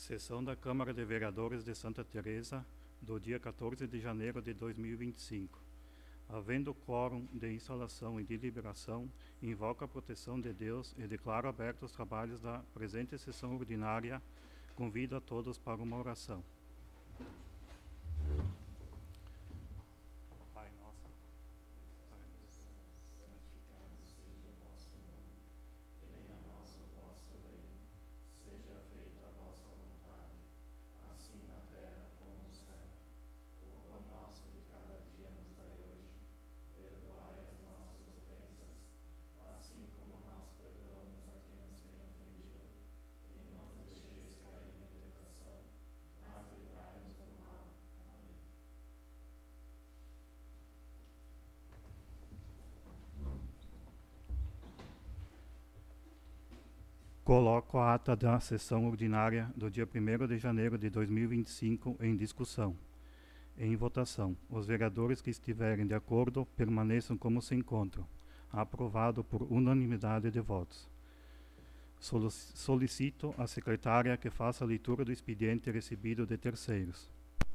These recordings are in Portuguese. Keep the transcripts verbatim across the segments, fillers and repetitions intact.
Sessão da Câmara de Vereadores de Santa Teresa, do dia quatorze de janeiro de dois mil e vinte e cinco. Havendo quórum de instalação e de deliberação, invoco a proteção de Deus e declaro abertos os trabalhos da presente sessão ordinária. Convido a todos para uma oração. Pai nosso, coloco a ata da sessão ordinária do dia primeiro de janeiro de dois mil e vinte e cinco em discussão. Em votação, os vereadores que estiverem de acordo permaneçam como se encontram. Aprovado por unanimidade de votos. Solicito à secretária que faça a leitura do expediente recebido de terceiros.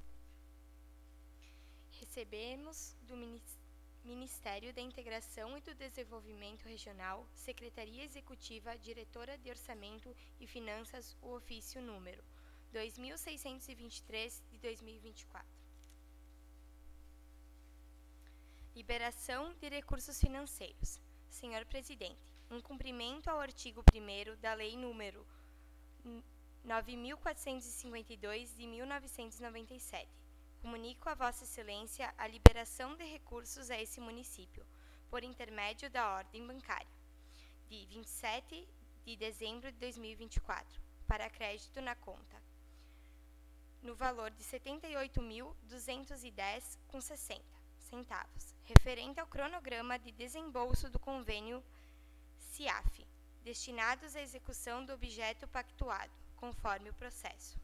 Recebemos do Ministério da Integração e do Desenvolvimento Regional, Secretaria Executiva, Diretora de Orçamento e Finanças, o ofício número dois mil seiscentos e vinte e três de dois mil e vinte e quatro. Liberação de recursos financeiros. Senhor Presidente, em cumprimento ao artigo primeiro da Lei número nove mil quatrocentos e cinquenta e dois de mil novecentos e noventa e sete, comunico a Vossa Excelência a liberação de recursos a esse município, por intermédio da ordem bancária, de vinte e sete de dezembro de dois mil e vinte e quatro, para crédito na conta, no valor de setenta e oito mil duzentos e dez reais com sessenta centavos, referente ao cronograma de desembolso do convênio C I A F, destinados à execução do objeto pactuado, conforme o processo.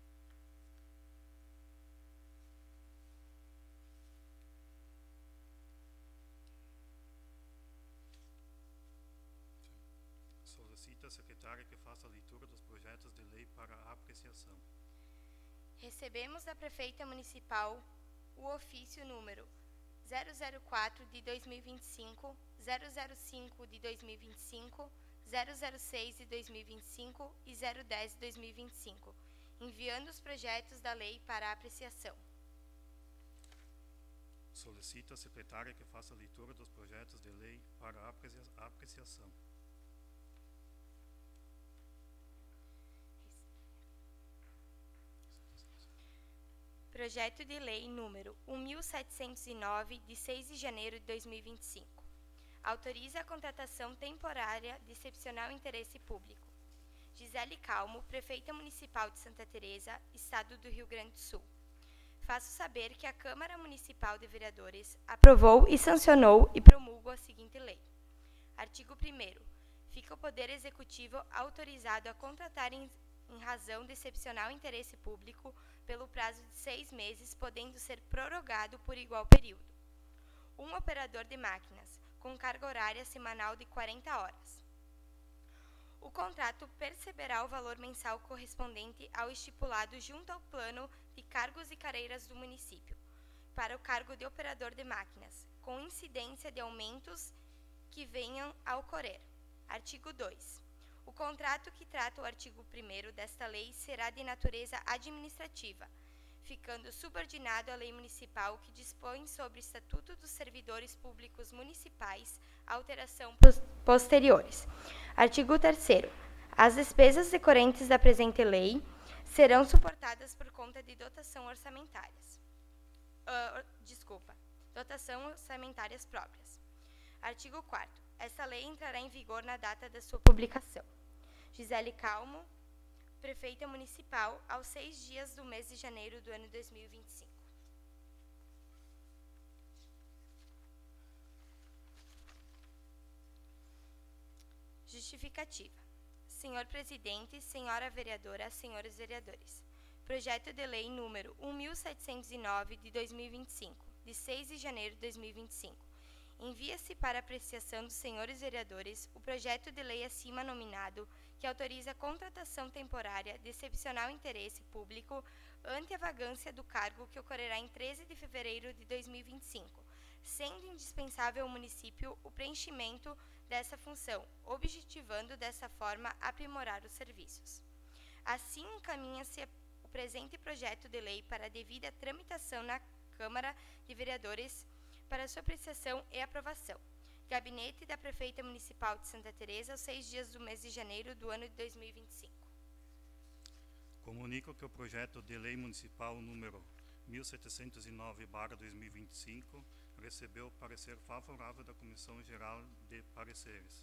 Solicito à secretária que faça a leitura dos projetos de lei para apreciação. Recebemos da Prefeita Municipal o ofício número zero zero quatro de dois mil e vinte e cinco, zero zero cinco de dois mil e vinte e cinco, zero zero seis de dois mil e vinte e cinco e zero dez de dois mil e vinte e cinco, enviando os projetos da lei para apreciação. Solicito à secretária que faça a leitura dos projetos de lei para aprecia- apreciação. Projeto de Lei número um mil setecentos e nove, de seis de janeiro de dois mil e vinte e cinco. Autoriza a contratação temporária de excepcional interesse público. Gisele Calmo, Prefeita Municipal de Santa Teresa, Estado do Rio Grande do Sul. Faço saber que a Câmara Municipal de Vereadores aprovou e sancionou e promulgou a seguinte lei. Artigo primeiro. Fica o Poder Executivo autorizado a contratar em, em razão de excepcional interesse público pelo prazo de seis meses, podendo ser prorrogado por igual período. Um operador de máquinas, com carga horária semanal de quarenta horas. O contrato perceberá o valor mensal correspondente ao estipulado junto ao plano de cargos e carreiras do município, para o cargo de operador de máquinas, com incidência de aumentos que venham a ocorrer. Artigo dois. O contrato que trata o artigo primeiro desta lei será de natureza administrativa, ficando subordinado à lei municipal que dispõe sobre o Estatuto dos Servidores Públicos Municipais, alteração pos- posteriores. Artigo terceiro. As despesas decorrentes da presente lei serão suportadas por conta de dotação orçamentárias. Uh, desculpa, dotação orçamentárias próprias. Artigo quarto. Esta lei entrará em vigor na data da sua publicação. Gisele Calmo, Prefeita Municipal, aos seis dias do mês de janeiro do ano dois mil e vinte e cinco. Justificativa. Senhor Presidente, Senhora Vereadora, Senhores Vereadores. Projeto de Lei número um mil setecentos e nove, de dois mil e vinte e cinco, de seis de janeiro de dois mil e vinte e cinco, Envia-se para apreciação dos senhores vereadores o projeto de lei acima nominado, que autoriza a contratação temporária de excepcional interesse público ante a vacância do cargo que ocorrerá em treze de fevereiro de dois mil e vinte e cinco, sendo indispensável ao município o preenchimento dessa função, objetivando dessa forma aprimorar os serviços. Assim, encaminha-se o presente projeto de lei para a devida tramitação na Câmara de Vereadores para sua apreciação e aprovação. Gabinete da Prefeita Municipal de Santa Teresa, aos seis dias do mês de janeiro do ano de dois mil e vinte e cinco. Comunico que o projeto de lei municipal número mil setecentos e nove barra dois mil e vinte e cinco recebeu parecer favorável da Comissão Geral de Pareceres.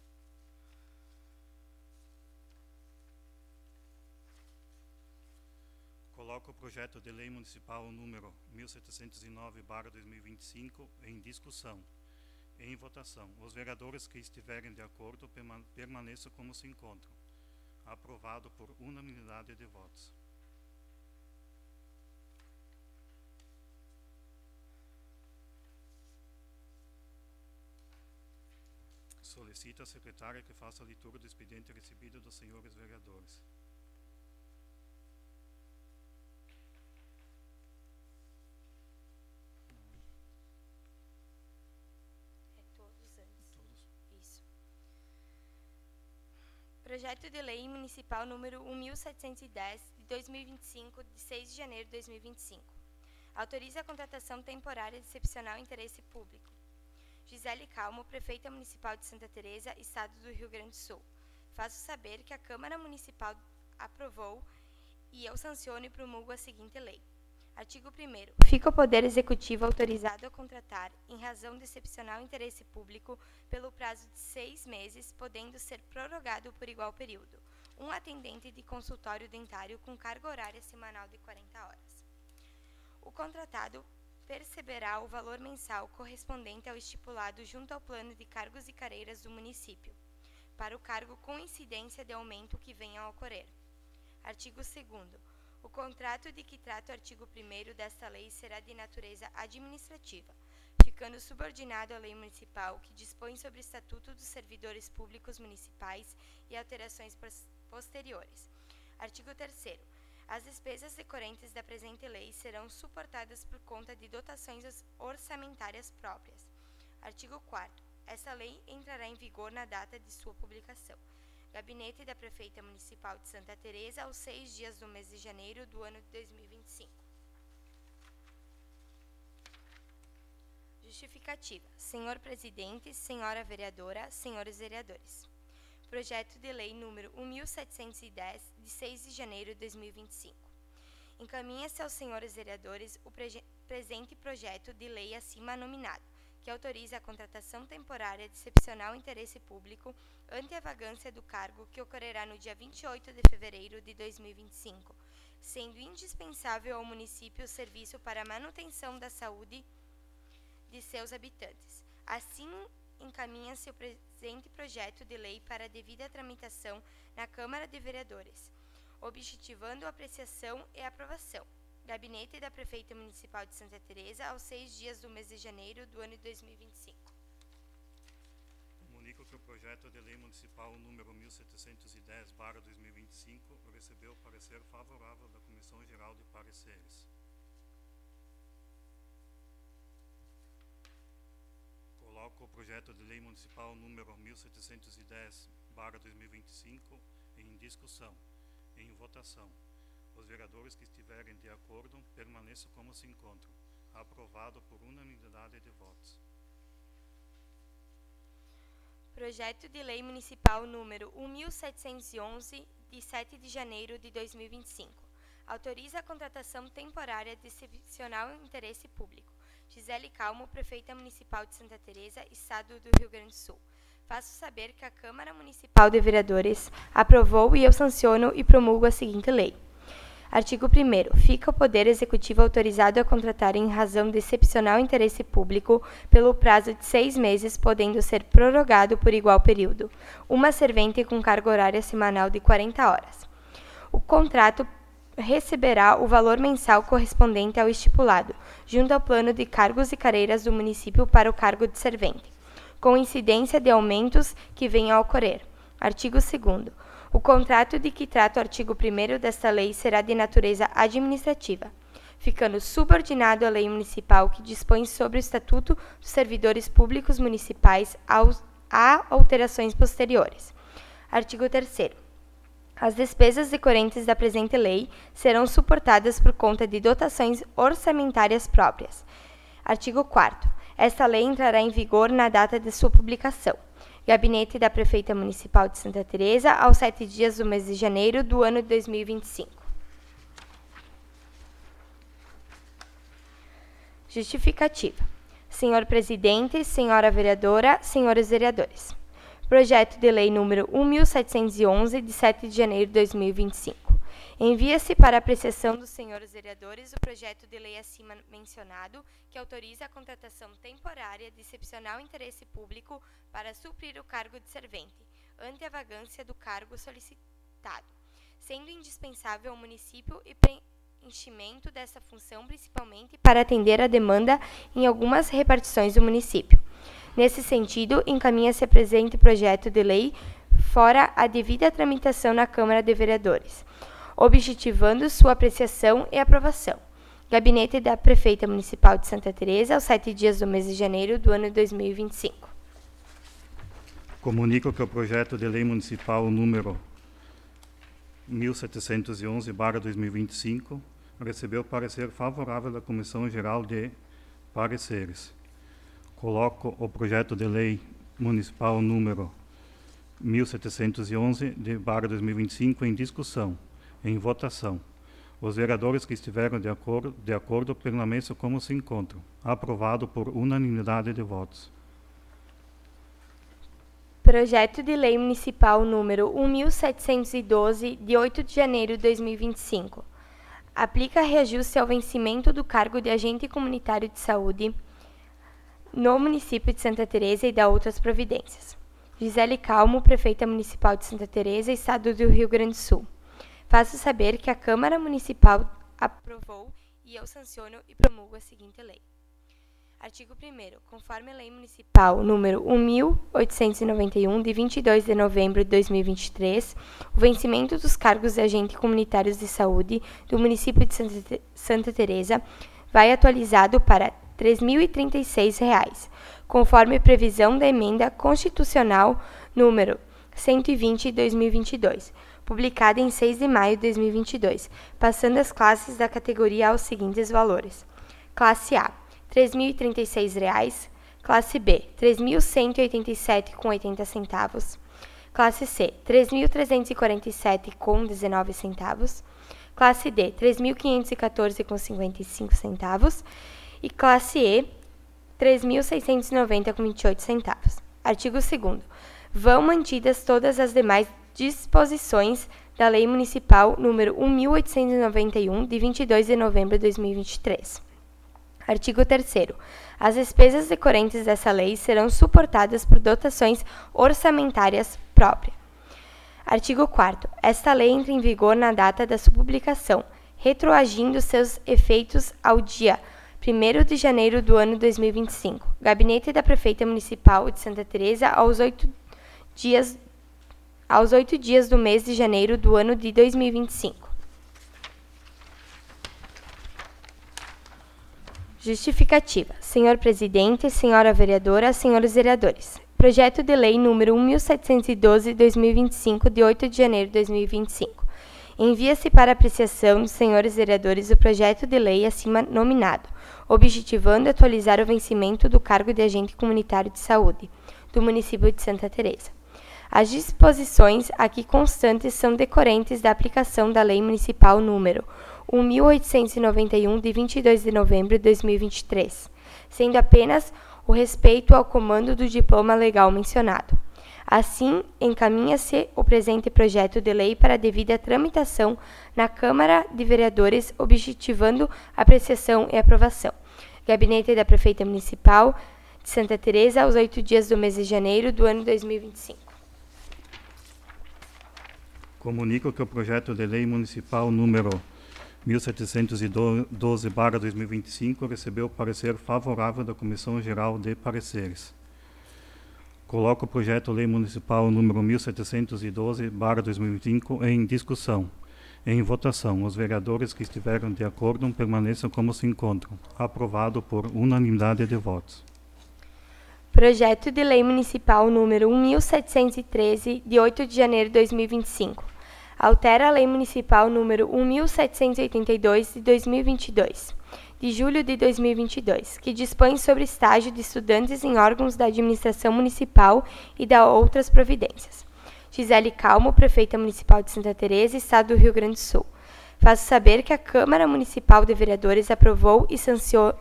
Coloco o projeto de lei municipal número mil setecentos e nove barra dois mil e vinte e cinco em discussão e em votação. Os vereadores que estiverem de acordo permaneçam como se encontram. Aprovado por unanimidade de votos. Solicito a secretária que faça a leitura do expediente recebido dos senhores vereadores. Projeto de Lei Municipal número mil setecentos e dez, de dois mil e vinte e cinco, de seis de janeiro de dois mil e vinte e cinco. Autoriza a contratação temporária de excepcional interesse público. Gisele Calmo, Prefeita Municipal de Santa Teresa, Estado do Rio Grande do Sul. Faço saber que a Câmara Municipal aprovou e eu sanciono e promulgo a seguinte lei. Artigo primeiro. Fica o Poder Executivo autorizado a contratar, em razão de excepcional interesse público, pelo prazo de seis meses, podendo ser prorrogado por igual período, um atendente de consultório dentário com carga horária semanal de quarenta horas. O contratado perceberá o valor mensal correspondente ao estipulado junto ao plano de cargos e carreiras do município, para o cargo com incidência de aumento que venha a ocorrer. Artigo segundo. O contrato de que trata o artigo primeiro desta lei será de natureza administrativa, ficando subordinado à lei municipal que dispõe sobre o Estatuto dos Servidores Públicos Municipais e alterações posteriores. Artigo terceiro. As despesas decorrentes da presente lei serão suportadas por conta de dotações orçamentárias próprias. Artigo quarto. Esta lei entrará em vigor na data de sua publicação. Gabinete da Prefeita Municipal de Santa Teresa, aos seis dias do mês de janeiro do ano de dois mil e vinte e cinco. Justificativa. Senhor Presidente, Senhora Vereadora, Senhores Vereadores. Projeto de Lei número mil setecentos e dez, de seis de janeiro de dois mil e vinte e cinco. Encaminha-se aos senhores vereadores o pre- presente projeto de lei acima nominado, que autoriza a contratação temporária de excepcional interesse público ante a vacância do cargo que ocorrerá no dia vinte e oito de fevereiro de dois mil e vinte e cinco, sendo indispensável ao município o serviço para a manutenção da saúde de seus habitantes. Assim, encaminha-se o presente projeto de lei para a devida tramitação na Câmara de Vereadores, objetivando a apreciação e aprovação. Gabinete da Prefeita Municipal de Santa Teresa, aos seis dias do mês de janeiro do ano de dois mil e vinte e cinco. Comunico que o projeto de lei municipal número mil setecentos e dez barra dois mil e vinte e cinco recebeu parecer favorável da Comissão Geral de Pareceres. Coloco o projeto de lei municipal número mil setecentos e dez barra dois mil e vinte e cinco em discussão, em votação. Os vereadores que estiverem de acordo permaneçam como se encontram. Aprovado por unanimidade de votos. Projeto de Lei Municipal número mil setecentos e onze, de sete de janeiro de dois mil e vinte e cinco. Autoriza a contratação temporária de excepcional interesse público. Gisele Calmo, Prefeita Municipal de Santa Teresa, Estado do Rio Grande do Sul. Faço saber que a Câmara Municipal de Vereadores aprovou e eu sanciono e promulgo a seguinte lei. Artigo primeiro. Fica o Poder Executivo autorizado a contratar em razão de excepcional interesse público pelo prazo de seis meses, podendo ser prorrogado por igual período, uma servente com carga horária semanal de quarenta horas. O contrato receberá o valor mensal correspondente ao estipulado, junto ao plano de cargos e carreiras do município para o cargo de servente, com incidência de aumentos que venham a ocorrer. Artigo segundo. O contrato de que trata o artigo primeiro desta lei será de natureza administrativa, ficando subordinado à lei municipal que dispõe sobre o Estatuto dos Servidores Públicos Municipais aos, a alterações posteriores. Artigo terceiro. As despesas decorrentes da presente lei serão suportadas por conta de dotações orçamentárias próprias. Artigo quarto. Esta lei entrará em vigor na data de sua publicação. Gabinete da Prefeita Municipal de Santa Teresa, aos sete dias do mês de janeiro do ano de dois mil e vinte e cinco. Justificativa. Senhor Presidente, Senhora Vereadora, Senhores Vereadores. Projeto de Lei número um mil setecentos e onze, de sete de janeiro de dois mil e vinte e cinco. Envia-se para apreciação dos senhores vereadores o projeto de lei acima mencionado, que autoriza a contratação temporária de excepcional interesse público para suprir o cargo de servente, ante a vacância do cargo solicitado, sendo indispensável ao município e preenchimento dessa função, principalmente para atender a demanda em algumas repartições do município. Nesse sentido, encaminha-se a presente projeto de lei fora a devida tramitação na Câmara de Vereadores, objetivando sua apreciação e aprovação. Gabinete da Prefeita Municipal de Santa Teresa, aos sete dias do mês de janeiro do ano de dois mil e vinte e cinco. Comunico que o projeto de lei municipal número mil setecentos e onze barra dois mil e vinte e cinco recebeu parecer favorável da Comissão Geral de Pareceres. Coloco o projeto de lei municipal número mil setecentos e onze barra dois mil e vinte e cinco em discussão, em votação. Os vereadores que estiveram de acordo, de acordo permaneçam como se encontram. Aprovado por unanimidade de votos. Projeto de Lei Municipal número um mil setecentos e doze, de oito de janeiro de dois mil e vinte e cinco. Aplica reajuste ao vencimento do cargo de agente comunitário de saúde no município de Santa Teresa e da outras providências. Gisele Calmo, Prefeita Municipal de Santa Teresa, Estado do Rio Grande do Sul. Faço saber que a Câmara Municipal aprovou e eu sanciono e promulgo a seguinte lei. Artigo primeiro. Conforme a Lei Municipal número um mil oitocentos e noventa e um, de vinte e dois de novembro de dois mil e vinte e três, o vencimento dos cargos de agentes comunitários de saúde do município de Santa, Santa Teresa vai atualizado para três mil e trinta e seis reais, conforme previsão da Emenda Constitucional número cento e vinte de dois mil e vinte e dois, publicada em seis de maio de dois mil e vinte e dois, passando as classes da categoria aos seguintes valores. Classe A, três mil e trinta e seis reais. Classe B, três mil cento e oitenta e sete reais e oitenta centavos. Classe C, três mil trezentos e quarenta e sete reais e dezenove centavos. Classe D, três mil quinhentos e quatorze reais e cinquenta e cinco centavos. E classe E, três mil seiscentos e noventa reais e vinte e oito centavos. Artigo segundo. Vão mantidas todas as demais disposições da Lei Municipal número um mil oitocentos e noventa e um, de vinte e dois de novembro de dois mil e vinte e três. Artigo terceiro. As despesas decorrentes dessa lei serão suportadas por dotações orçamentárias próprias. Artigo quarto. Esta lei entra em vigor na data da sua publicação, retroagindo seus efeitos ao dia primeiro de janeiro do ano dois mil e vinte e cinco. Gabinete da Prefeita Municipal de Santa Teresa, aos oito dias, aos oito dias do mês de janeiro do ano de dois mil e vinte e cinco. Justificativa. Senhor Presidente, Senhora Vereadora, Senhores Vereadores. Projeto de Lei número um mil setecentos e doze de dois mil e vinte e cinco, de oito de janeiro de dois mil e vinte e cinco. Envia-se para apreciação dos senhores vereadores o projeto de lei acima nominado, objetivando atualizar o vencimento do cargo de agente comunitário de saúde do município de Santa Teresa. As disposições aqui constantes são decorrentes da aplicação da Lei Municipal número um mil oitocentos e noventa e um, de vinte e dois de novembro de dois mil e vinte e três, sendo apenas o respeito ao comando do diploma legal mencionado. Assim, encaminha-se o presente projeto de lei para a devida tramitação na Câmara de Vereadores, objetivando apreciação e aprovação. Gabinete da Prefeita Municipal de Santa Teresa, aos oito dias do mês de janeiro do ano dois mil e vinte e cinco. Comunico que o projeto de lei municipal número mil setecentos e doze barra dois mil e vinte e cinco, recebeu parecer favorável da Comissão Geral de Pareceres. Coloco o projeto Lei Municipal número mil setecentos e doze barra dois mil e vinte e cinco em discussão. Em votação, os vereadores que estiveram de acordo permaneçam como se encontram. Aprovado por unanimidade de votos. Projeto de Lei Municipal número mil setecentos e treze, de oito de janeiro de dois mil e vinte e cinco. Altera a Lei Municipal número mil setecentos e oitenta e dois, de dois mil e vinte e dois, de julho de dois mil e vinte e dois, que dispõe sobre estágio de estudantes em órgãos da administração municipal e da outras providências. Gisele Calmo, Prefeita Municipal de Santa Teresa, Estado do Rio Grande do Sul. Faço saber que a Câmara Municipal de Vereadores aprovou e sancionou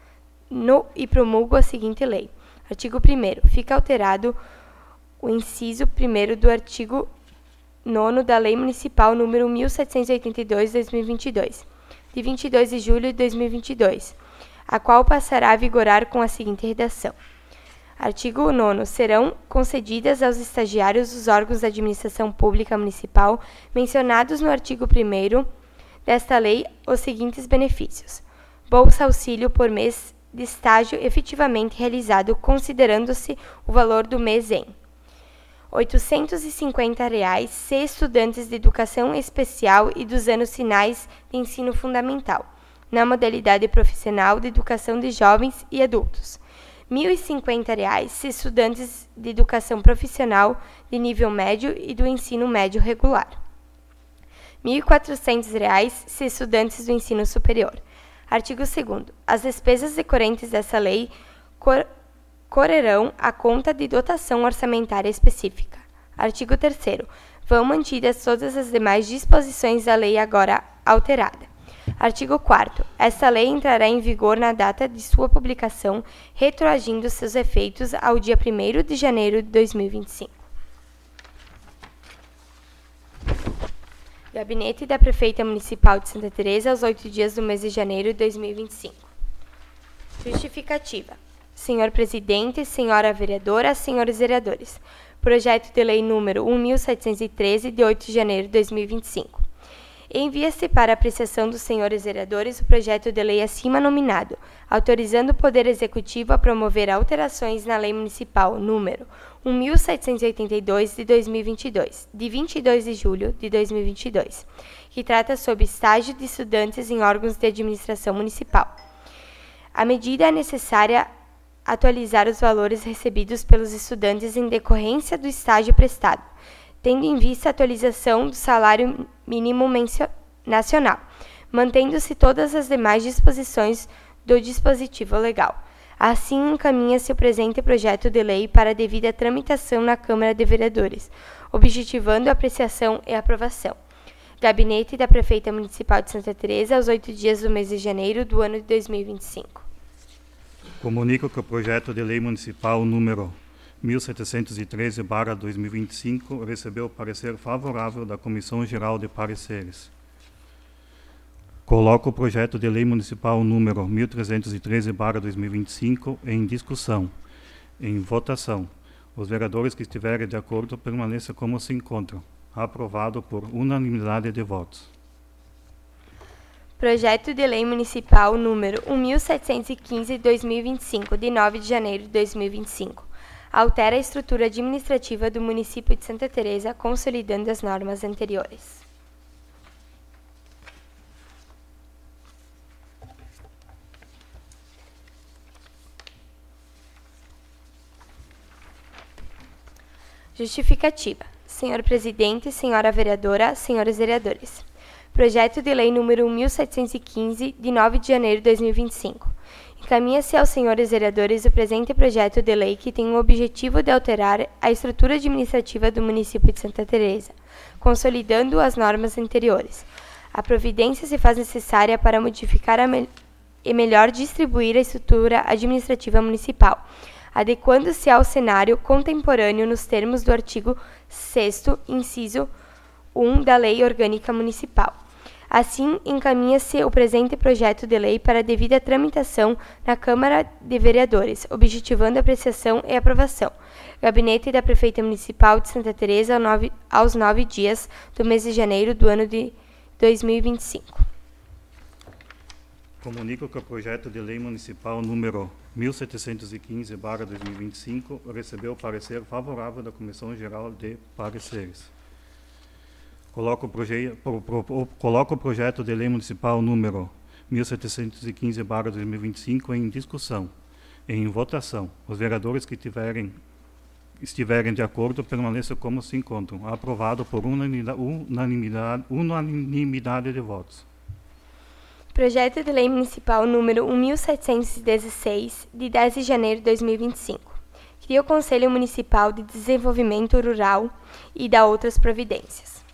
e promulga a seguinte lei. Artigo primeiro. Fica alterado o inciso primeiro do artigo nono da Lei Municipal número mil setecentos e oitenta e dois, de dois mil e vinte e dois, de vinte e dois de julho de dois mil e vinte e dois, a qual passará a vigorar com a seguinte redação. Artigo nono. Serão concedidas aos estagiários dos órgãos da administração pública municipal mencionados no artigo primeiro desta lei os seguintes benefícios. Bolsa auxílio por mês de estágio efetivamente realizado, considerando-se o valor do mês em oitocentos e cinquenta reais se estudantes de educação especial e dos anos finais de ensino fundamental, na modalidade profissional de educação de jovens e adultos. mil e cinquenta reais se estudantes de educação profissional de nível médio e do ensino médio regular. mil e quatrocentos reais se estudantes do ensino superior. Artigo segundo. As despesas decorrentes dessa lei cor correrão à conta de dotação orçamentária específica. Artigo terceiro. Vão mantidas todas as demais disposições da lei agora alterada. Artigo quarto. Esta lei entrará em vigor na data de sua publicação, retroagindo seus efeitos ao dia primeiro de janeiro de dois mil e vinte e cinco. Gabinete da Prefeita Municipal de Santa Teresa, aos oito dias do mês de janeiro de dois mil e vinte e cinco. Justificativa. Senhor Presidente, Senhora Vereadora, Senhores Vereadores. Projeto de Lei número mil setecentos e treze, de oito de janeiro de dois mil e vinte e cinco. Envia-se para apreciação dos senhores vereadores o projeto de lei acima nominado, autorizando o Poder Executivo a promover alterações na Lei Municipal número mil setecentos e oitenta e dois, de dois mil e vinte e dois, de vinte e dois de julho de dois mil e vinte e dois, que trata sobre estágio de estudantes em órgãos de administração municipal. A medida é necessária atualizar os valores recebidos pelos estudantes em decorrência do estágio prestado, tendo em vista a atualização do salário mínimo nacional, mantendo-se todas as demais disposições do dispositivo legal. Assim, encaminha-se o presente projeto de lei para a devida tramitação na Câmara de Vereadores, objetivando a apreciação e aprovação. Gabinete da Prefeita Municipal de Santa Teresa, aos oito dias do mês de janeiro do ano de dois mil e vinte e cinco. Comunico que o projeto de lei municipal número mil setecentos e treze barra dois mil e vinte e cinco recebeu parecer favorável da Comissão Geral de Pareceres. Coloco o projeto de lei municipal número mil trezentos e treze barra dois mil e vinte e cinco em discussão. Em votação. Os vereadores que estiverem de acordo permaneçam como se encontram. Aprovado por unanimidade de votos. Projeto de Lei Municipal número mil setecentos e quinze, de dois mil e vinte e cinco, de nove de janeiro de dois mil e vinte e cinco. Altera a estrutura administrativa do município de Santa Teresa, consolidando as normas anteriores. Justificativa. Senhor Presidente, Senhora Vereadora, Senhores Vereadores. Projeto de Lei número mil setecentos e quinze, de nove de janeiro de dois mil e vinte e cinco. Encaminha-se aos senhores vereadores o presente projeto de lei que tem o objetivo de alterar a estrutura administrativa do município de Santa Teresa, consolidando as normas anteriores. A providência se faz necessária para modificar a me- e melhor distribuir a estrutura administrativa municipal, adequando-se ao cenário contemporâneo nos termos do artigo sexto, inciso um da Lei Orgânica Municipal. Assim, encaminha-se o presente projeto de lei para a devida tramitação na Câmara de Vereadores, objetivando a apreciação e aprovação. Gabinete da Prefeita Municipal de Santa Teresa, ao nove, aos nove dias do mês de janeiro do ano de dois mil e vinte e cinco. Comunico que o projeto de lei municipal número mil setecentos e quinze barra dois mil e vinte e cinco recebeu o parecer favorável da Comissão Geral de Pareceres. Coloco o, proje pro, pro, coloco o projeto de lei municipal número mil setecentos e quinze barra dois mil e vinte e cinco em discussão, em votação. Os vereadores que tiverem, estiverem de acordo permaneçam como se encontram. Aprovado por unanimidade, unanimidade, unanimidade de votos. Projeto de Lei Municipal número mil setecentos e dezesseis, de dez de janeiro de dois mil e vinte e cinco. Cria o Conselho Municipal de Desenvolvimento Rural e dá outras providências.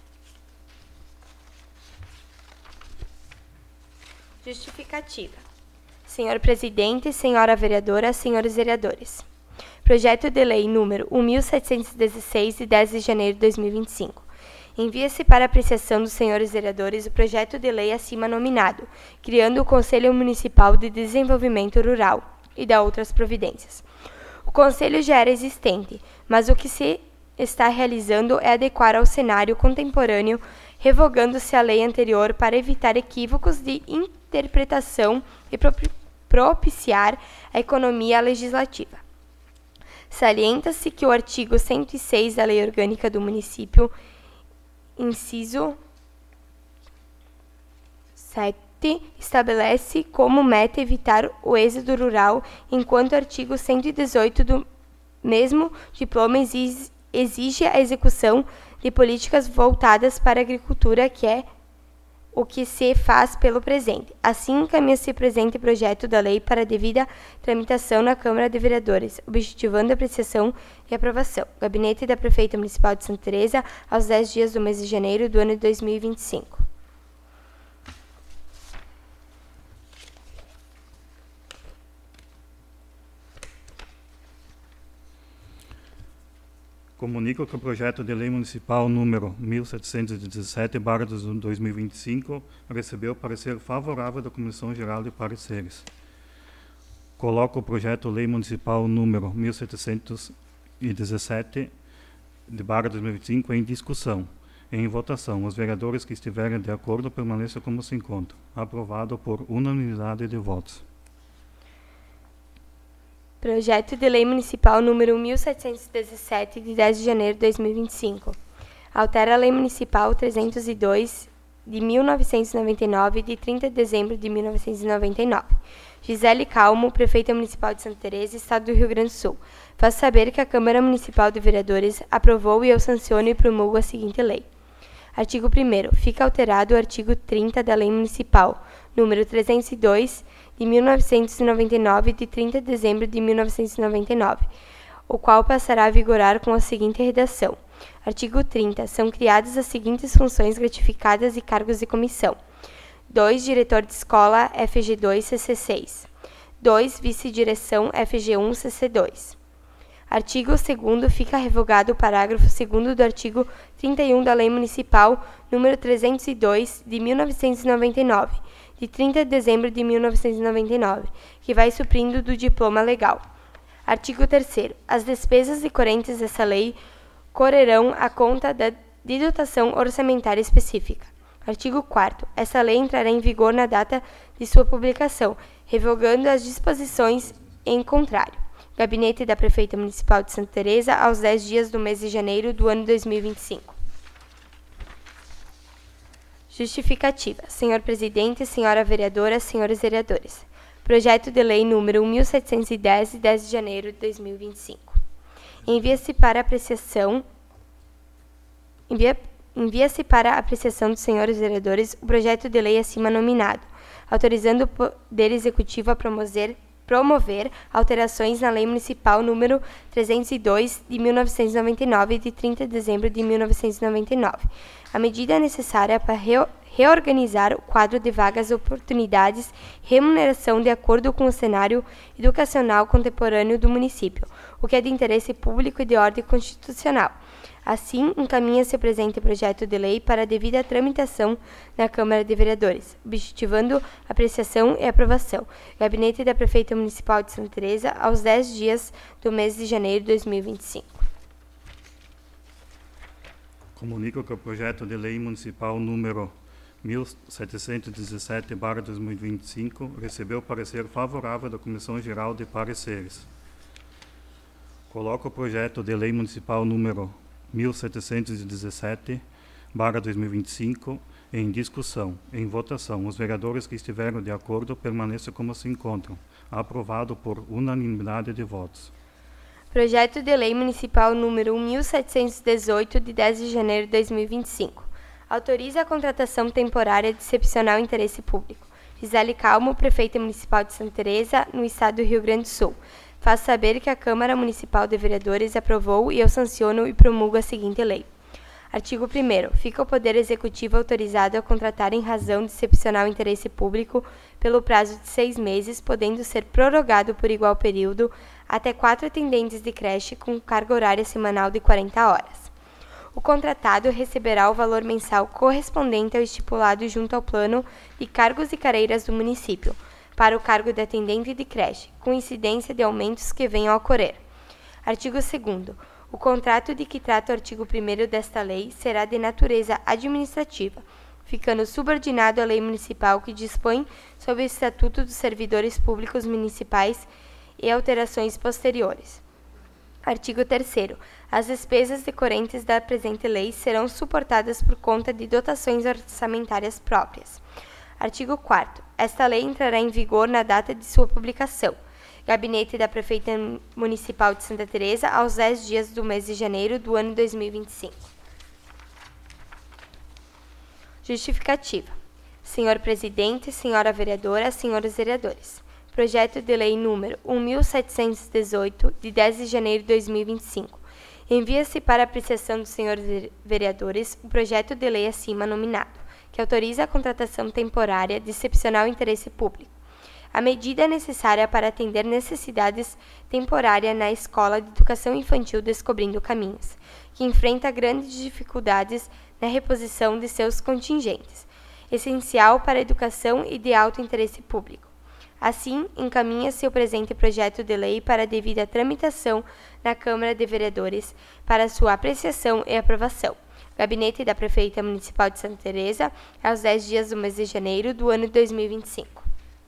Justificativa. Senhor Presidente, Senhora Vereadora, Senhores Vereadores. Projeto de Lei número mil setecentos e dezesseis, de dez de janeiro de dois mil e vinte e cinco. Envia-se para apreciação dos senhores vereadores o projeto de lei acima nominado, criando o Conselho Municipal de Desenvolvimento Rural e dá outras providências. O Conselho já era existente, mas o que se está realizando é adequar ao cenário contemporâneo, revogando-se a lei anterior para evitar equívocos de interpretação e propiciar a economia legislativa. Salienta-se que o artigo cento e seis da Lei Orgânica do Município, inciso sete, estabelece como meta evitar o êxodo rural, enquanto o artigo cento e dezoito do mesmo diploma exige, exige a execução de políticas voltadas para a agricultura, que é o que se faz pelo presente. Assim, encaminha-se o presente projeto da lei para a devida tramitação na Câmara de Vereadores, objetivando a apreciação e aprovação. Gabinete da Prefeita Municipal de Santa Teresa, aos dez dias do mês de janeiro do ano de dois mil e vinte e cinco. Comunico que o projeto de lei municipal número mil setecentos e dezessete barra dois mil e vinte e cinco recebeu parecer favorável da Comissão Geral de Pareceres. Coloco o projeto de lei municipal número mil setecentos e dezessete barra dois mil e vinte e cinco em discussão, em votação. Os vereadores que estiverem de acordo permaneçam como se encontram. Aprovado por unanimidade de votos. Projeto de Lei Municipal número mil setecentos e dezessete, de dez de janeiro de dois mil e vinte e cinco. Altera a Lei Municipal trezentos e dois, de mil novecentos e noventa e nove, de trinta de dezembro de mil novecentos e noventa e nove. Gisele Calmo, Prefeita Municipal de Santa Teresa, Estado do Rio Grande do Sul. Faz saber que a Câmara Municipal de Vereadores aprovou e eu sanciono e promulgo a seguinte lei. Artigo primeiro. Fica alterado o artigo trinta da Lei Municipal número trezentos e dois, de mil novecentos e noventa e nove, de trinta de dezembro de mil novecentos e noventa e nove, o qual passará a vigorar com a seguinte redação. Artigo trinta. São criadas as seguintes funções gratificadas e cargos de comissão. dois. Diretor de escola, F G dois, C C seis. dois. Vice-direção, F G um, C C dois. Artigo segundo. Fica revogado o parágrafo segundo do artigo trinta e um da Lei Municipal número trezentos e dois, de mil novecentos e noventa e nove, de trinta de dezembro de mil novecentos e noventa e nove, que vai suprindo do diploma legal. Artigo terceiro. As despesas decorrentes dessa lei correrão à conta da, de dotação orçamentária específica. Artigo quarto. Essa lei entrará em vigor na data de sua publicação, revogando as disposições em contrário. Gabinete da Prefeita Municipal de Santa Teresa, aos dez dias do mês de janeiro do ano dois mil e vinte e cinco. Justificativa. Senhor Presidente, Senhora Vereadora, Senhores Vereadores. Projeto de Lei número mil setecentos e dez, de dez de janeiro de dois mil e vinte e cinco. Envia-se para apreciação envia, envia-se para apreciação dos senhores vereadores o projeto de lei acima nominado, autorizando o Poder Executivo a promover promover alterações na Lei Municipal número trezentos e dois, de mil novecentos e noventa e nove, de trinta de dezembro de mil novecentos e noventa e nove. A medida é necessária para re reorganizar o quadro de vagas, oportunidades e remuneração de acordo com o cenário educacional contemporâneo do município, o que é de interesse público e de ordem constitucional. Assim, encaminha-se o presente projeto de lei para a devida tramitação na Câmara de Vereadores, objetivando apreciação e aprovação. Gabinete da Prefeita Municipal de Santa Teresa, aos dez dias do mês de janeiro de dois mil e vinte e cinco. Comunico que o projeto de lei municipal número mil setecentos e dezessete barra dois mil e vinte e cinco, recebeu parecer favorável da Comissão Geral de Pareceres. Coloco o projeto de lei municipal número mil setecentos e dezessete barra dois mil e vinte e cinco em discussão, em votação. Os vereadores que estiveram de acordo permaneçam como se encontram. Aprovado por unanimidade de votos. Projeto de lei municipal número mil setecentos e dezoito, de dez de janeiro de dois mil e vinte e cinco. Autoriza a contratação temporária de excepcional interesse público. Gisele Calmo, prefeita municipal de Santa Teresa, no estado do Rio Grande do Sul. Faz saber que a Câmara Municipal de Vereadores aprovou e eu sanciono e promulgo a seguinte lei. Artigo primeiro. Fica o Poder Executivo autorizado a contratar em razão de excepcional interesse público pelo prazo de seis meses, podendo ser prorrogado por igual período até quatro atendentes de creche com carga horária semanal de quarenta horas. O contratado receberá o valor mensal correspondente ao estipulado junto ao plano de cargos e carreiras do município, para o cargo de atendente de creche, com incidência de aumentos que venham a ocorrer. Artigo segundo. O contrato de que trata o artigo primeiro desta lei será de natureza administrativa, ficando subordinado à lei municipal que dispõe sobre o Estatuto dos Servidores Públicos Municipais e alterações posteriores. Artigo terceiro. As despesas decorrentes da presente lei serão suportadas por conta de dotações orçamentárias próprias. Artigo quarto. Esta lei entrará em vigor na data de sua publicação. Gabinete da Prefeita Municipal de Santa Teresa, aos dez dias do mês de janeiro do ano dois mil e vinte e cinco. Justificativa. Senhor Presidente, Senhora Vereadora, Senhores Vereadores. Projeto de Lei número mil setecentos e dezoito, de dez de janeiro de dois mil e vinte e cinco. Envia-se para apreciação dos senhores vereadores o projeto de lei acima nominado, que autoriza a contratação temporária de excepcional interesse público. A medida é necessária para atender necessidades temporárias na Escola de Educação Infantil Descobrindo Caminhos, que enfrenta grandes dificuldades na reposição de seus contingentes, essencial para a educação e de alto interesse público. Assim, encaminha-se o presente projeto de lei para a devida tramitação na Câmara de Vereadores, para sua apreciação e aprovação. Gabinete da Prefeita Municipal de Santa Teresa, aos dez dias do mês de janeiro do ano dois mil e vinte e cinco.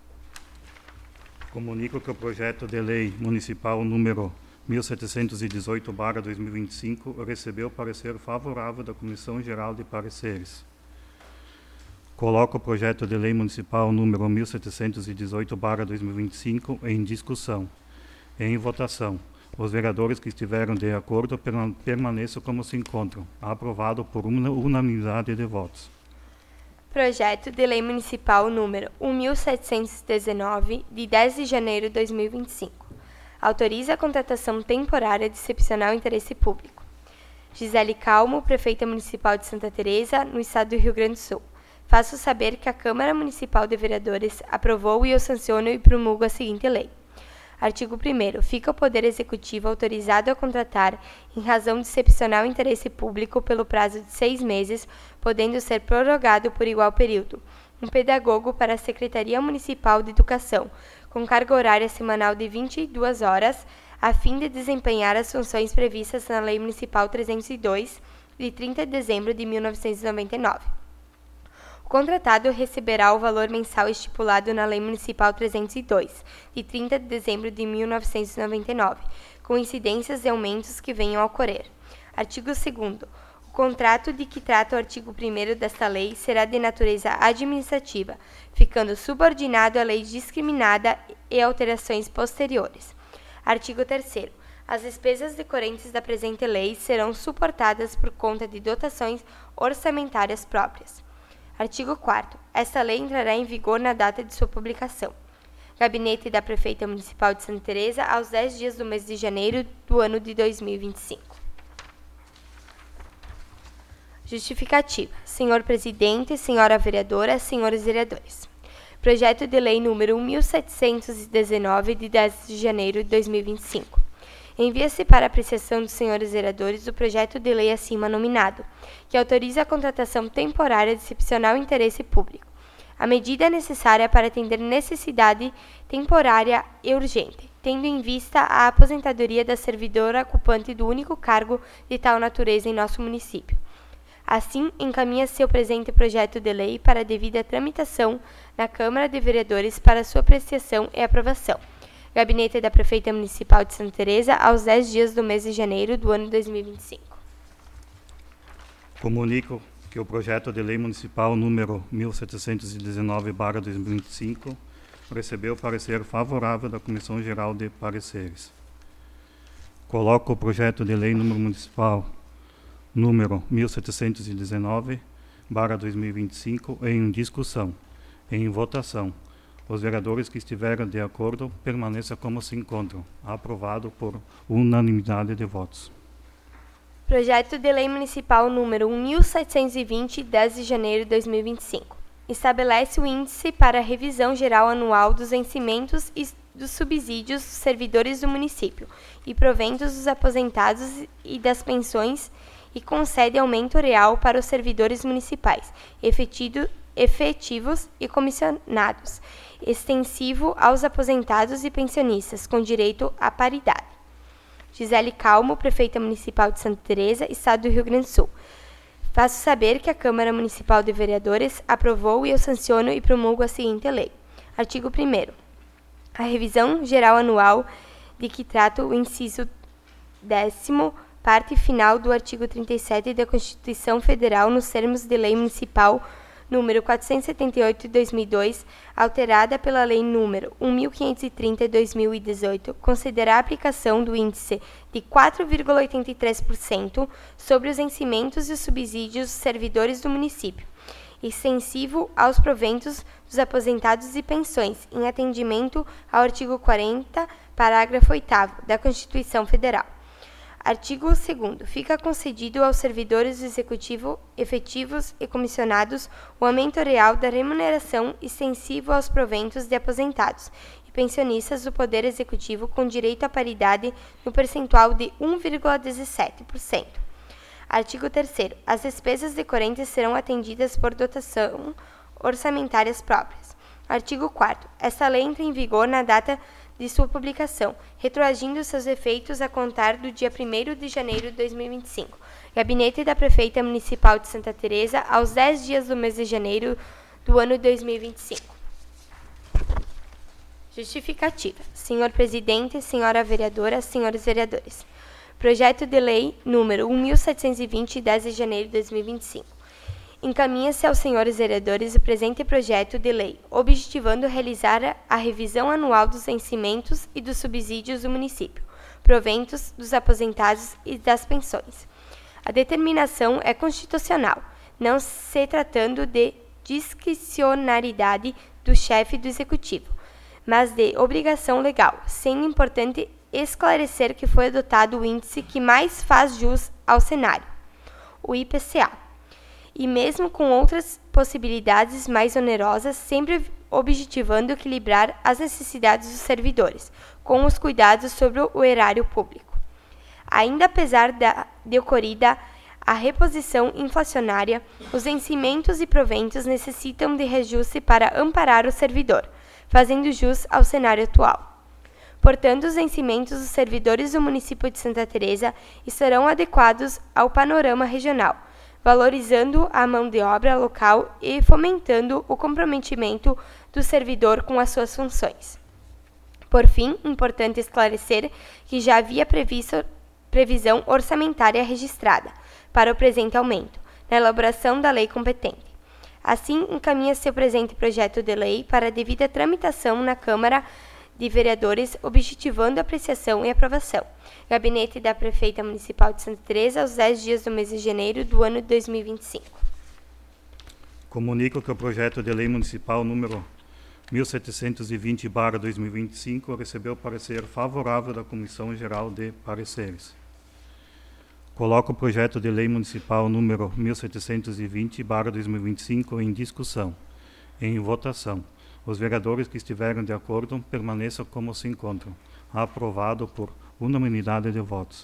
Comunico que o projeto de lei municipal número mil setecentos e dezoito barra dois mil e vinte e cinco recebeu parecer favorável da Comissão Geral de Pareceres. Coloco o projeto de lei municipal número mil setecentos e dezoito barra dois mil e vinte e cinco em discussão, em votação. Os vereadores que estiveram de acordo permaneçam como se encontram. Aprovado por unanimidade de votos. Projeto de Lei Municipal número mil setecentos e dezenove, de dez de janeiro de dois mil e vinte e cinco. Autoriza a contratação temporária de excepcional interesse público. Gisele Calmo, Prefeita Municipal de Santa Teresa, no estado do Rio Grande do Sul. Faço saber que a Câmara Municipal de Vereadores aprovou e eu sanciono e promulgo a seguinte lei. Artigo primeiro. Fica o Poder Executivo autorizado a contratar, em razão de excepcional interesse público pelo prazo de seis meses, podendo ser prorrogado por igual período, um pedagogo para a Secretaria Municipal de Educação, com carga horária semanal de vinte e duas horas, a fim de desempenhar as funções previstas na Lei Municipal trezentos e dois, de trinta de dezembro de mil novecentos e noventa e nove. O contratado receberá o valor mensal estipulado na Lei Municipal trezentos e dois, de trinta de dezembro de mil novecentos e noventa e nove, com incidências e aumentos que venham a ocorrer. Artigo segundo. O contrato de que trata o artigo primeiro desta lei será de natureza administrativa, ficando subordinado à lei discriminada e alterações posteriores. Artigo terceiro. As despesas decorrentes da presente lei serão suportadas por conta de dotações orçamentárias próprias. Artigo quarto. Esta lei entrará em vigor na data de sua publicação. Gabinete da Prefeita Municipal de Santa Teresa, aos dez dias do mês de janeiro do ano de dois mil e vinte e cinco. Justificativa. Senhor Presidente, Senhora Vereadora, Senhores Vereadores. Projeto de Lei número mil setecentos e dezenove, de dez de janeiro de dois mil e vinte e cinco. Envia-se para apreciação dos senhores vereadores o projeto de lei acima nominado, que autoriza a contratação temporária de excepcional interesse público. A medida é necessária para atender necessidade temporária e urgente, tendo em vista a aposentadoria da servidora ocupante do único cargo de tal natureza em nosso município. Assim, encaminha seu presente projeto de lei para devida tramitação na Câmara de Vereadores para sua apreciação e aprovação. Gabinete da Prefeita Municipal de Santa Teresa, aos dez dias do mês de janeiro do ano dois mil e vinte e cinco. Comunico que o projeto de lei municipal número mil setecentos e dezenove barra dois mil e vinte e cinco recebeu parecer favorável da Comissão Geral de Pareceres. Coloco o projeto de lei número municipal número mil setecentos e dezenove barra dois mil e vinte e cinco em discussão, em votação. Os vereadores que estiverem de acordo permaneçam como se encontram. Aprovado por unanimidade de votos. Projeto de Lei Municipal número mil setecentos e vinte, dez de janeiro de dois mil e vinte e cinco. Estabelece o índice para a revisão geral anual dos vencimentos e dos subsídios dos servidores do município e proventos dos aposentados e das pensões e concede aumento real para os servidores municipais, efetido, efetivos e comissionados, extensivo aos aposentados e pensionistas, com direito à paridade. Gisele Calmo, Prefeita Municipal de Santa Teresa, Estado do Rio Grande do Sul. Faço saber que a Câmara Municipal de Vereadores aprovou e eu sanciono e promulgo a seguinte lei. Artigo primeiro. A revisão geral anual de que trata o inciso décimo, parte final do artigo trinta e sete da Constituição Federal, nos termos de Lei Municipal número quatrocentos e setenta e oito de dois mil e dois, alterada pela Lei número mil quinhentos e trinta de dois mil e dezoito, considerar a aplicação do índice de quatro vírgula oitenta e três por cento sobre os vencimentos e os subsídios dos servidores do município, extensivo aos proventos dos aposentados e pensões, em atendimento ao artigo quarenta, parágrafo oitavo da Constituição Federal. Artigo segundo. Fica concedido aos servidores do Executivo, efetivos e comissionados o aumento real da remuneração extensivo aos proventos de aposentados e pensionistas do Poder Executivo com direito à paridade no percentual de um vírgula dezessete por cento. Artigo terceiro. As despesas decorrentes serão atendidas por dotação orçamentárias próprias. Artigo quarto. Esta lei entra em vigor na data de sua publicação, retroagindo seus efeitos a contar do dia primeiro de janeiro de dois mil e vinte e cinco. Gabinete da Prefeita Municipal de Santa Teresa, aos dez dias do mês de janeiro do ano dois mil e vinte e cinco. Justificativa. Senhor Presidente, Senhora Vereadora, Senhores Vereadores. Projeto de Lei número mil setecentos e vinte, dez de janeiro de dois mil e vinte e cinco. Encaminha-se aos senhores vereadores o presente projeto de lei, objetivando realizar a revisão anual dos vencimentos e dos subsídios do município, proventos dos aposentados e das pensões. A determinação é constitucional, não se tratando de discricionariedade do chefe do executivo, mas de obrigação legal, sendo importante esclarecer que foi adotado o índice que mais faz jus ao cenário, o I P C A. E mesmo com outras possibilidades mais onerosas, sempre objetivando equilibrar as necessidades dos servidores, com os cuidados sobre o erário público. Ainda apesar da, de ocorrida a reposição inflacionária, os vencimentos e proventos necessitam de reajuste para amparar o servidor, fazendo jus ao cenário atual. Portanto, os vencimentos dos servidores do município de Santa Teresa estarão adequados ao panorama regional, valorizando a mão de obra local e fomentando o comprometimento do servidor com as suas funções. Por fim, importante esclarecer que já havia previsto, previsão orçamentária registrada para o presente aumento, na elaboração da lei competente. Assim, encaminha-se o presente projeto de lei para a devida tramitação na Câmara de Vereadores, objetivando a apreciação e aprovação. Gabinete da Prefeita Municipal de Santa Teresa, aos dez dias do mês de janeiro do ano de dois mil e vinte e cinco. Comunico que o projeto de lei municipal número mil setecentos e vinte barra dois mil e vinte e cinco recebeu parecer favorável da Comissão Geral de Pareceres. Coloco o projeto de lei municipal número mil setecentos e vinte barra dois mil e vinte e cinco em discussão, em votação. Os vereadores que estiverem de acordo permaneçam como se encontram. Aprovado por unanimidade de votos.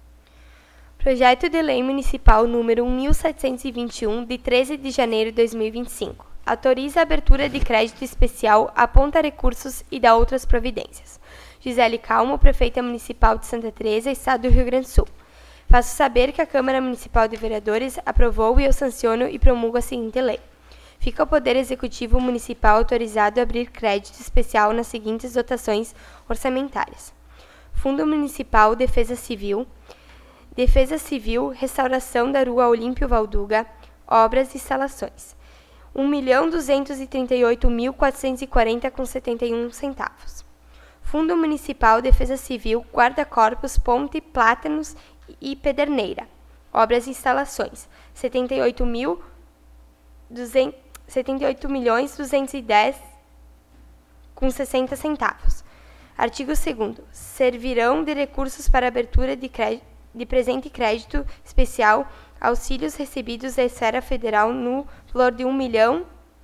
Projeto de Lei Municipal número mil setecentos e vinte e um, de treze de janeiro de dois mil e vinte e cinco. Autoriza a abertura de crédito especial, aponta recursos e dá outras providências. Gisele Calmo, Prefeita Municipal de Santa Teresa, Estado do Rio Grande do Sul. Faço saber que a Câmara Municipal de Vereadores aprovou e eu sanciono e promulgo a seguinte lei. Fica o Poder Executivo Municipal autorizado a abrir crédito especial nas seguintes dotações orçamentárias: Fundo Municipal Defesa Civil, Defesa Civil, restauração da Rua Olímpio Valduga, obras e instalações, um milhão duzentos e trinta e oito mil quatrocentos e quarenta reais com setenta e um centavos. Fundo Municipal Defesa Civil, Guarda-Corpos, Ponte, Plátanos e Pederneira, obras e instalações, setenta e oito milhões duzentos e dez reais com sessenta centavos. Artigo segundo. Servirão de recursos para abertura de, crédito, de presente crédito especial auxílios recebidos da esfera federal no valor de um milhão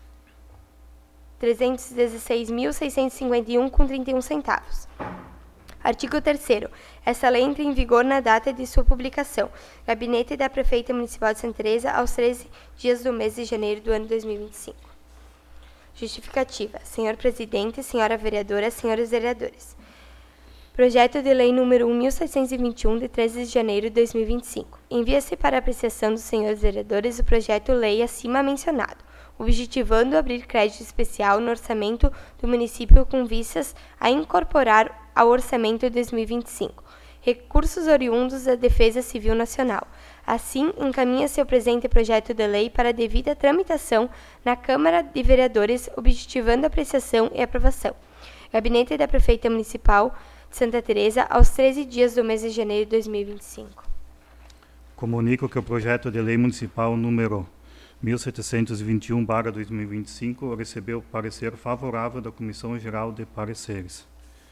trezentos e dezesseis mil seiscentos e cinquenta e um reais com trinta e um centavos. Artigo terceiro. Essa lei entra em vigor na data de sua publicação. Gabinete da Prefeita Municipal de Santa Teresa, aos treze dias do mês de janeiro do ano dois mil e vinte e cinco. Justificativa. Senhor Presidente, Senhora Vereadora, Senhores Vereadores. Projeto de Lei número mil setecentos e vinte e um, de treze de janeiro de dois mil e vinte e cinco. Envia-se para apreciação dos senhores vereadores o projeto-lei acima mencionado, objetivando abrir crédito especial no orçamento do município com vistas a incorporar ao orçamento de dois mil e vinte e cinco recursos oriundos da Defesa Civil Nacional. Assim, encaminha-se o presente projeto de lei para devida tramitação na Câmara de Vereadores, objetivando apreciação e aprovação. Gabinete da Prefeita Municipal de Santa Teresa, aos treze dias do mês de janeiro de dois mil e vinte e cinco. Comunico que o projeto de lei municipal número mil setecentos e vinte e um barra dois mil e vinte e cinco recebeu parecer favorável da Comissão Geral de Pareceres.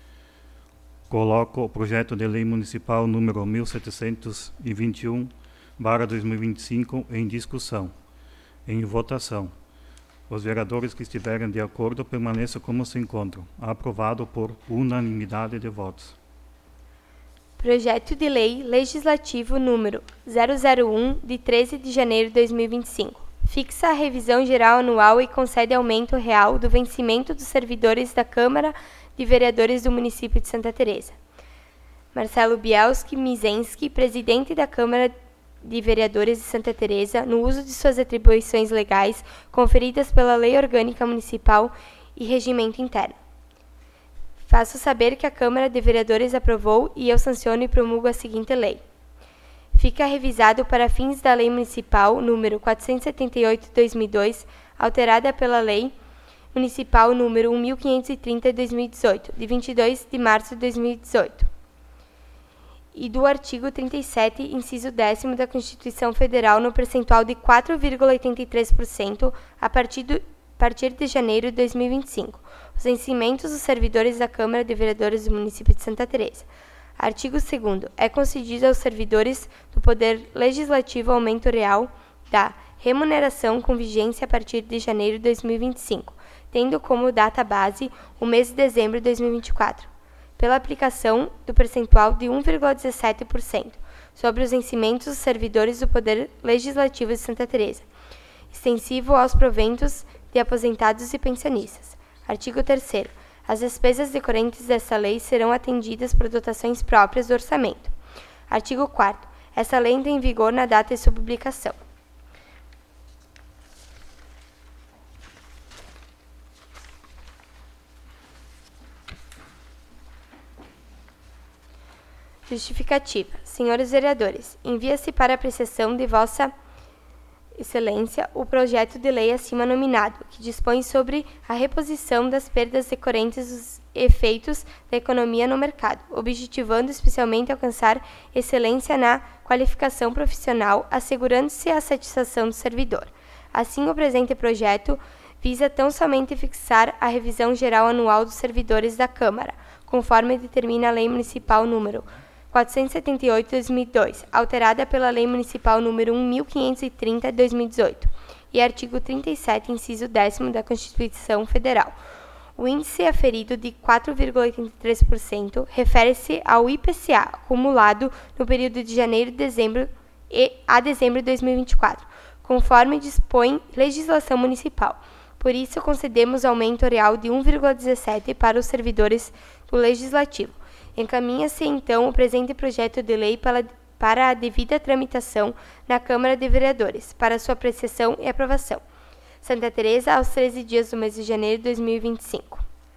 Coloco o projeto de lei municipal número mil setecentos e vinte e um barra dois mil e vinte e cinco em discussão, em votação. Os vereadores que estiverem de acordo permaneçam como se encontram. Aprovado por unanimidade de votos. Projeto de Lei Legislativo número zero zero um, de treze de janeiro de dois mil e vinte e cinco. Fixa a revisão geral anual e concede aumento real do vencimento dos servidores da Câmara de Vereadores do município de Santa Teresa. Marcelo Bielski Mizensky, presidente da Câmara de Vereadores de Santa Teresa, no uso de suas atribuições legais conferidas pela Lei Orgânica Municipal e Regimento Interno. Faço saber que a Câmara de Vereadores aprovou e eu sanciono e promulgo a seguinte lei. Fica revisado para fins da Lei Municipal número quatrocentos e setenta e oito de dois mil e dois, alterada pela Lei Municipal número mil quinhentos e trinta de dois mil e dezoito, de vinte e dois de março de dois mil e dezoito, e do artigo trinta e sete, inciso décimo da Constituição Federal no percentual de quatro vírgula oitenta e três por cento a partir, do, a partir de janeiro de dois mil e vinte e cinco. Os vencimentos dos servidores da Câmara de Vereadores do município de Santa Teresa. Artigo segundo. É concedido aos servidores do Poder Legislativo aumento real da remuneração com vigência a partir de janeiro de dois mil e vinte e cinco, tendo como data base o mês de dezembro de dois mil e vinte e quatro, pela aplicação do percentual de um vírgula dezessete por cento sobre os vencimentos dos servidores do Poder Legislativo de Santa Teresa, extensivo aos proventos de aposentados e pensionistas. Artigo terceiro. As despesas decorrentes desta lei serão atendidas por dotações próprias do orçamento. Artigo quarto. Essa lei entra em vigor na data de sua publicação. Justificativa. Senhores vereadores, envia-se para apreciação de Vossa Excelência o projeto de lei acima nominado, que dispõe sobre a reposição das perdas decorrentes dos efeitos da economia no mercado, objetivando especialmente alcançar excelência na qualificação profissional, assegurando-se a satisfação do servidor. Assim, o presente projeto visa tão somente fixar a revisão geral anual dos servidores da Câmara, conforme determina a Lei Municipal número quatrocentos e setenta e oito de dois mil e dois, alterada pela Lei Municipal número mil quinhentos e trinta de dois mil e dezoito, e artigo trinta e sete, inciso décimo da Constituição Federal. O índice aferido de quatro vírgula oitenta e três por cento refere-se ao I P C A acumulado no período de janeiro de dezembro e a dezembro de dois mil e vinte e quatro, conforme dispõe legislação municipal. Por isso, concedemos aumento real de um vírgula dezessete por cento para os servidores do Legislativo. Encaminha-se, então, o presente projeto de lei para, para a devida tramitação na Câmara de Vereadores, para sua apreciação e aprovação. Santa Teresa, aos treze dias do mês de janeiro de dois mil e vinte e cinco.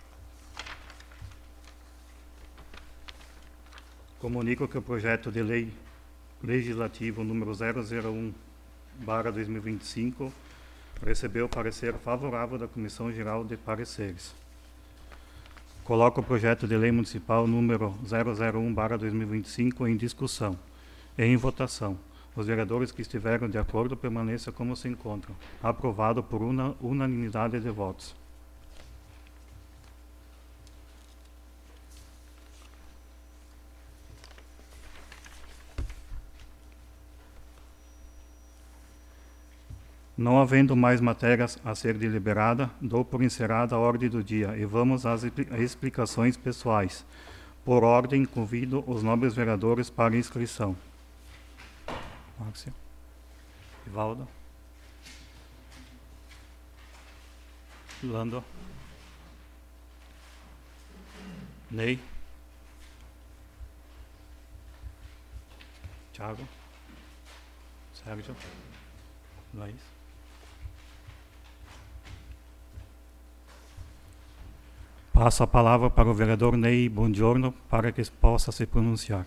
Comunico que o projeto de lei legislativo número zero zero um barra dois mil e vinte e cinco recebeu parecer favorável da Comissão Geral de Pareceres. Coloco o projeto de lei municipal número zero zero um barra dois mil e vinte e cinco em discussão e em votação. Os vereadores que estiveram de acordo permaneçam como se encontram. Aprovado por una, unanimidade de votos. Não havendo mais matérias a ser deliberada, dou por encerrada a ordem do dia e vamos às explicações pessoais. Por ordem, convido os nobres vereadores para inscrição. Márcio. Ivaldo. Lando. Ney. Thiago. Sérgio. Laís. Passo a palavra para o vereador Ney Buongiorno para que possa se pronunciar.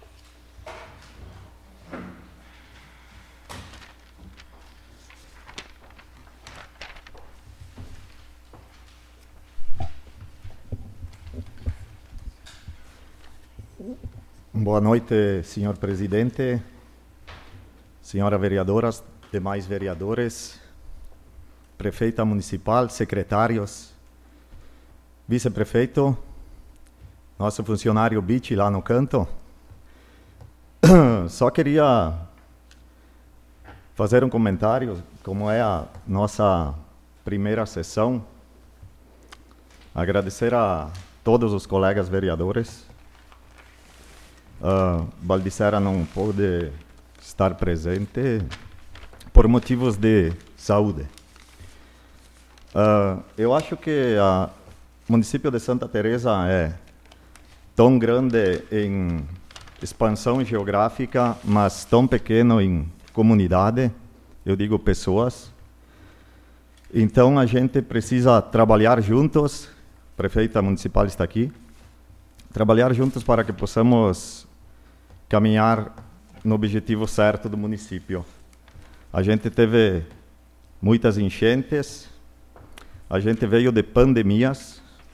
Boa noite, senhor presidente, senhora vereadoras, demais vereadores, prefeita municipal, secretários, vice-prefeito, nosso funcionário Bichi lá no canto. Só queria fazer um comentário, como é a nossa primeira sessão, agradecer a todos os colegas vereadores. Uh, Baldissera não pôde estar presente por motivos de saúde. Uh, eu acho que a O município de Santa Teresa é tão grande em expansão geográfica, mas tão pequeno em comunidade, eu digo pessoas. Então a gente precisa trabalhar juntos, a prefeita municipal está aqui, trabalhar juntos para que possamos caminhar no objetivo certo do município. A gente teve muitas enchentes, a gente veio de pandemias,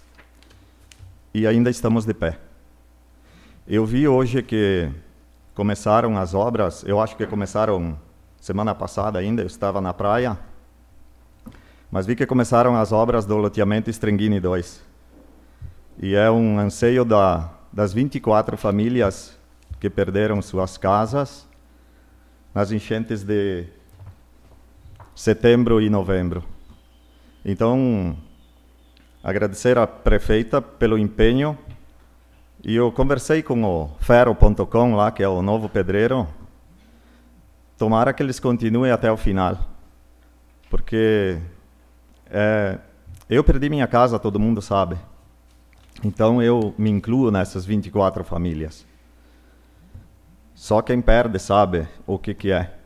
e ainda estamos de pé. Eu vi hoje que começaram as obras, eu acho que começaram semana passada ainda, eu estava na praia, mas vi que começaram as obras do loteamento Strenghini dois. E é um anseio da, das vinte e quatro famílias que perderam suas casas nas enchentes de setembro e novembro. Então, agradecer à prefeita pelo empenho. E eu conversei com o ferro ponto com lá, que é o novo pedreiro. Tomara que eles continuem até o final. Porque é, eu perdi minha casa, todo mundo sabe. Então eu me incluo nessas vinte e quatro famílias. Só quem perde sabe o que, que é.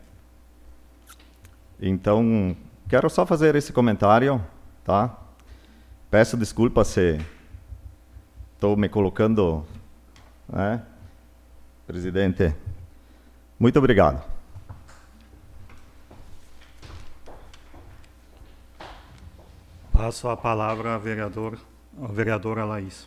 Então, quero só fazer esse comentário, tá? Peço desculpa se estou me colocando, né? Presidente, muito obrigado. Passo a palavra ao vereador, ao vereadora Laís.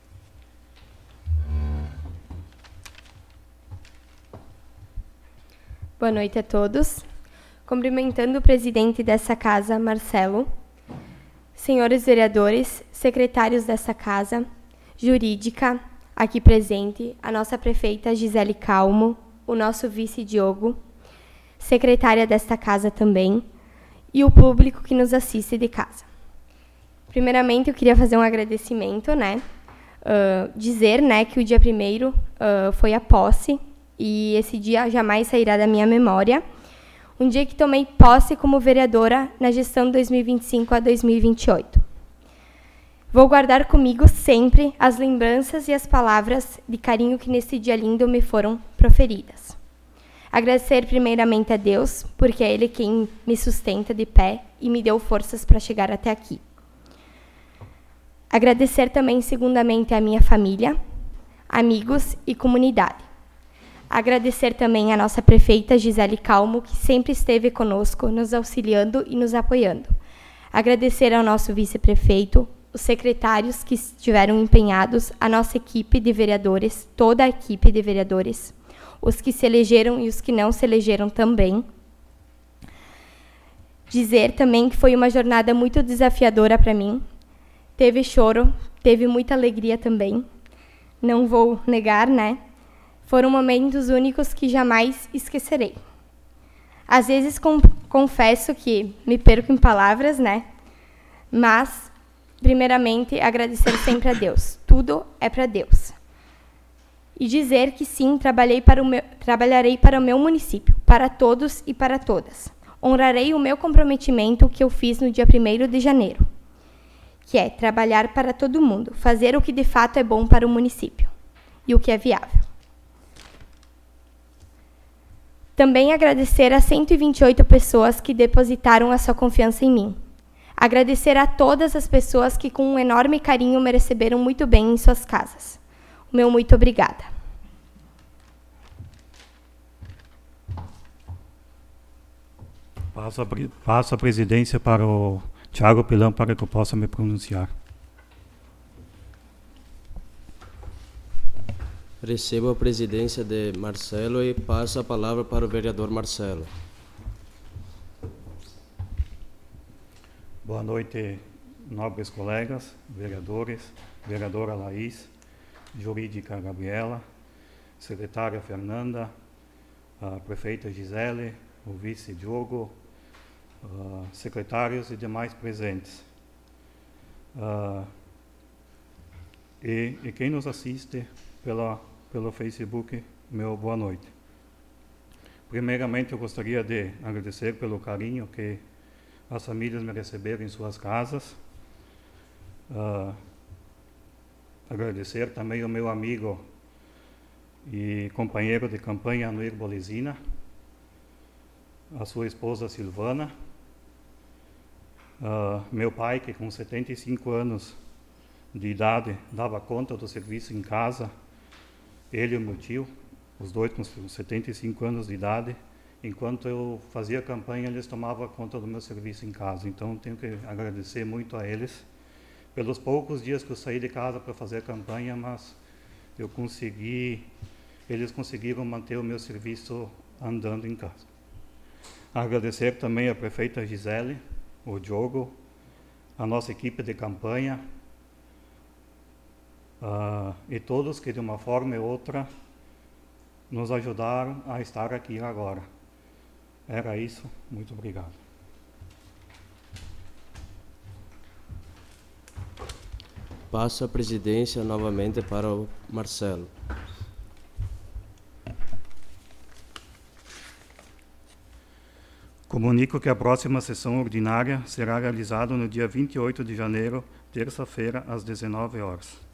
Boa noite a todos. Cumprimentando o presidente dessa casa, Marcelo, senhores vereadores, secretários dessa casa, jurídica, aqui presente, a nossa prefeita Gisele Calmo, o nosso vice Diogo, secretária desta casa também, e o público que nos assiste de casa. Primeiramente, eu queria fazer um agradecimento, né? Uh, dizer, né, que o dia primeiro uh, foi a posse, e esse dia jamais sairá da minha memória. Um dia que tomei posse como vereadora na gestão de dois mil e vinte e cinco a dois mil e vinte e oito. Vou guardar comigo sempre as lembranças e as palavras de carinho que nesse dia lindo me foram proferidas. Agradecer primeiramente a Deus, porque é Ele quem me sustenta de pé e me deu forças para chegar até aqui. Agradecer também, segundamente, a minha família, amigos e comunidade. Agradecer também a nossa prefeita Gisele Calmo, que sempre esteve conosco, nos auxiliando e nos apoiando. Agradecer ao nosso vice-prefeito, os secretários que estiveram empenhados, a nossa equipe de vereadores, toda a equipe de vereadores, os que se elegeram e os que não se elegeram também. Dizer também que foi uma jornada muito desafiadora para mim. Teve choro, teve muita alegria também. Não vou negar, né? Foram momentos únicos que jamais esquecerei. Às vezes com, confesso que me perco em palavras, né? Mas, primeiramente, agradecer sempre a Deus. Tudo é para Deus. E dizer que sim, trabalhei para o meu, trabalharei para o meu município, para todos e para todas. Honrarei o meu comprometimento que eu fiz no dia primeiro de janeiro, que é trabalhar para todo mundo, fazer o que de fato é bom para o município e o que é viável. Também agradecer a cento e vinte e oito pessoas que depositaram a sua confiança em mim. Agradecer a todas as pessoas que com um enorme carinho me receberam muito bem em suas casas. O meu muito obrigada. Passo a, passo a presidência para o Thiago Pilão para que eu possa me pronunciar. Recebo a presidência de Marcelo e passo a palavra para o vereador Marcelo. Boa noite, nobres colegas, vereadores, vereadora Laís, jurídica Gabriela, secretária Fernanda, a prefeita Gisele, o vice Diogo, uh, secretários e demais presentes. Uh, e, e quem nos assiste pela, pelo Facebook, meu boa noite. Primeiramente, eu gostaria de agradecer pelo carinho que as famílias me receberam em suas casas. Uh, agradecer também ao meu amigo e companheiro de campanha, Anuir Bolesina, a sua esposa Silvana, uh, meu pai, que com setenta e cinco anos de idade dava conta do serviço em casa, ele e o meu tio, os dois com setenta e cinco anos de idade. Enquanto eu fazia campanha, eles tomavam conta do meu serviço em casa. Então, tenho que agradecer muito a eles pelos poucos dias que eu saí de casa para fazer campanha, mas eu consegui, eles conseguiram manter o meu serviço andando em casa. Agradecer também a prefeita Gisele, o Diogo, a nossa equipe de campanha, uh, e todos que de uma forma ou outra nos ajudaram a estar aqui agora. Era isso, muito obrigado. Passo a presidência novamente para o Marcelo. Comunico que a próxima sessão ordinária será realizada no dia vinte e oito de janeiro, terça-feira, às dezenove horas.